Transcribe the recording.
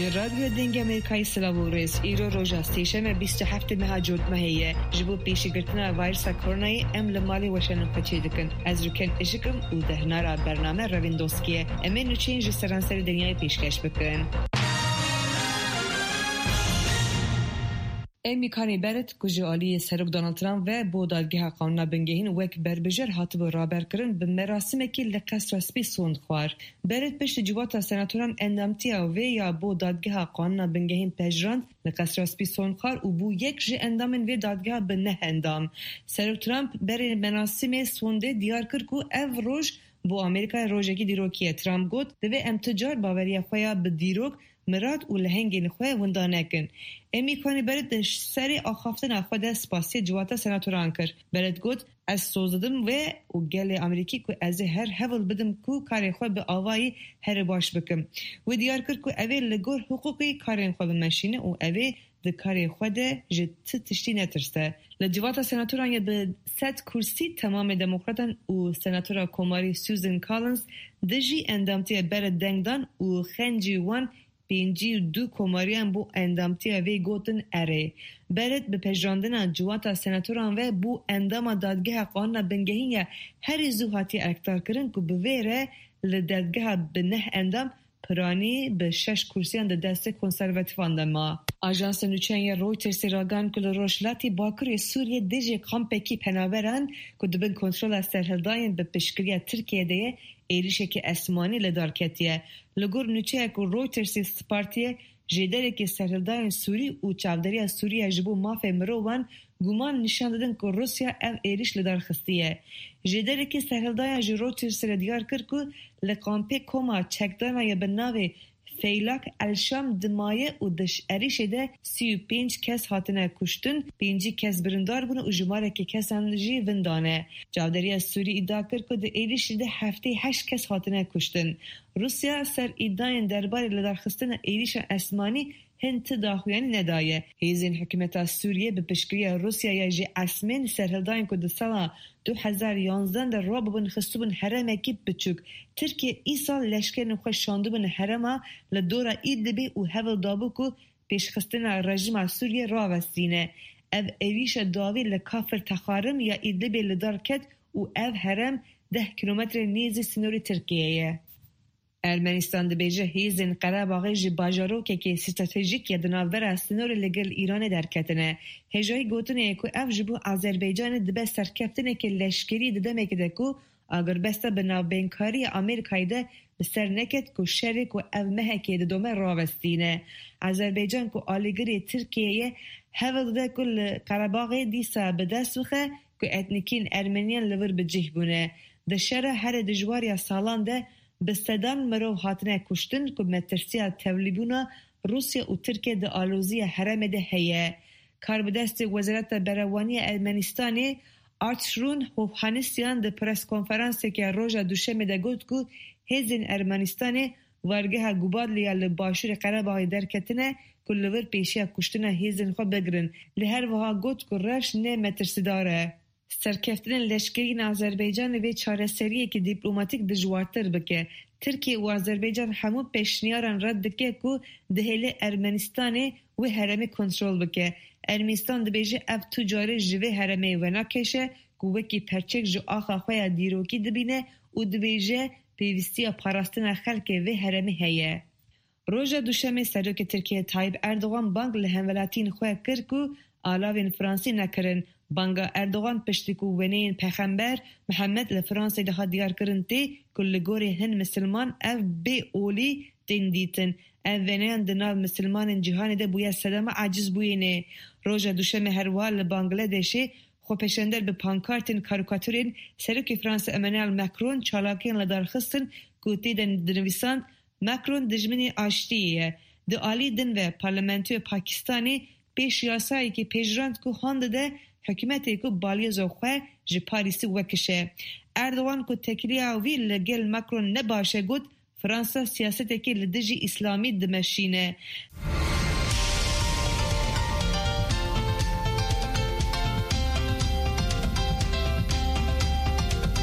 رادیو دنگ امریکای سلاوریز ایرو روژا ستیشن 27 ماه جود ماهیه جبو پیشی گرتنا ویروس کرونای ام لمالی وشن پچی دکن از رکن اشکم و دهنارا برنامه رویندوسکیه امین نوچین جسرانسری دنیای پیشکش بکن. امکانی برد کجالی سرک دونالد ترامپ و بودادگاه قانون بنگهین وک بربجر هاتب رابر کرن به مراسم کی لقص رسمی سوند خوار برد پشت جوات سناتوران اندامتیا و یا بودادگاه قانون بنگهین پجران لقص رسمی سوند خوار و بو یک ج اندامن و دادگاه به نه اندام سرک ترامپ بر مراسم سونده دیار کرد کو اف روز بو امریکا روزکی دیروکی ترامپ گفت دوی امتجار باوری خویا به دیروک مراد و لهنگین خواه وندانکن. امیکانی برد سری آخافتن خود سپاسی جواتا سناتوران کرد. برد گفت از سوزدم و گل امریکی که از هر حول بدم که کاری خواه به آوایی هر باش بکم. و دیار کرد که اوه لگور حقوقی کاری خواه بمشینه و اوه ده کاری خود جد تشتی نترسته. لجواتا سناتوران یا به 100 کرسی تمام دموکراتان و سناتورا کوماری سوزن کالنز دجی اندامتی برد دنگدان و خنجی وان پینجی دو کوماریان بو اندامتی وی گوتن اره برد به پجراندن جواتا سناتوران و بو اندام دادگاه قانون بنگهین یا هر زوهاتی اکتار کرن که بویره لدادگاه به نه اندام پرانی به 6 کرسیان ده دست کنسرواتیفان ده ما. آژانس نوچین رویترز راگان که روشلاتی باکوری سوریه دیجی کامپکی پناوران که دبن کنترل سرهلداین به پشکریه ترکیه ده ایریشه که اسمانی لدارکتیه. لگور نوچه که رویترز سپارتیه جدره که سرهلداین سوری و چاودری سوریه جبو مافه مروان گمان نشان دادن که روسیا اف ایریش لدارخستیه. جدره که سرهلداین رویترز دیار کرد که لکامپه کما چکدانا یا بناوه فیلاک الشام دمایه و دش اریشه ده 35 کس هاتنه کشتن 5 کس برندار بونه و جماره که کس هم جی وندانه. جاودری سوری ادعا کرد که ده ایریشه ده هفته 8 کس هاتنه کشتن. روسیا سر ادعاین درباره لدارخستن ایریش اسمانی هنت داخویانی ندایه. هیزین حکومت سوریه به پشکری روسیا یا جی اسمین سرهلداین که ده سال 2011 در رابو بن خستو بن حرم اکیب بچوک. ترکیه ای سال لشکر نخوش شانده بن حرم لدورا ایدبی و هول دابو که پیشخستن رژیم سوریه را وستینه. او ایویش داوی لکافر تخارم یا ایدبی لدارکت و او حرم 10 کیلومتر نیزی سنوری ترکیه. ارمنستان دبیجه هیزن قره‌باغ جی باجارو که استراتژیک یدناور سنور لگل ایران درکتنه. هجای گوتنه که اف جبو آذربایجان دبه سرکفتنه که لشکری ددمه که کو اگر بسته بنابینکاری امریکایی ده بسر نکت که شرک و اف مهکی ددومه راوستینه. آذربایجان که آلیگری ترکیه هفت ده کل قره‌باغ دیسا به دست بخه که اتنیکین ارمنیان لور بجه بونه. ده شره هر دجواری سالان ده بستدان مرو هاتنه کشتن که مترسیا تولیبونا روسیا و ترکیه ده آلوزی حرم ده هیه. کار بدست وزارت بروانی ارمنستانی آرتشرون هوفانیسیان ده پرس کنفرانسی که روژا دوشنبه ده گفت که هیزن ارمنستانی وارگه گوبادلیا لباشور قره‌باغ درکتنه که لور پیشیا کشتنه هیزن خود بگرن. لهر وها گفت که روش نه مترسی داره. سرکفتن لشکری آذربایجان و چاره‌سریه که دیپلماتیک دشوارتر بکه. ترکیه و آذربایجان همو پیشنیاران رد دکه که دهل ارمنستان و حرم کنترل بکه. ارمنستان دبیجه اف تجاره جوه حرمه و نکشه که وکی پرچک جو آخا خواه دیروکی دبینه و دبیجه پیوستی پاراستن خلک و حرمه هیه. روژا دوشنبه سروک ترکیه طایب اردوغان بانک لهمولاتین خواه کرد که آلاوین فرانسی نکرن. بانگا اردوغان پشتی که ونین پیغمبر محمد لفرانسی ده دیار کرن تی کل گوری هن مسلمان اف بی اولی دین دیتن. اف ونین دنال مسلمان جهانی ده بویا صدام عاجز بوینه. روژا دوشنبه هروال بانگلادشی خو پیشندر به پانکارتین کاریکاتورین سرک فرانس امانوئل مکرون چالاکین لدارخستن که تی دنویسان مکرون دجمنی آشتیه. ده آلی دن و پارلمانتوی پاکستانی پیش یاسایی که پیشراند که هنده ده حکومتی که بالی زوخه جی پاریسی وکشه. اردوغان که تکلیه وی لگل مکرون نباشه گود فرانسا سیاستی که لدجی اسلامی دمشینه.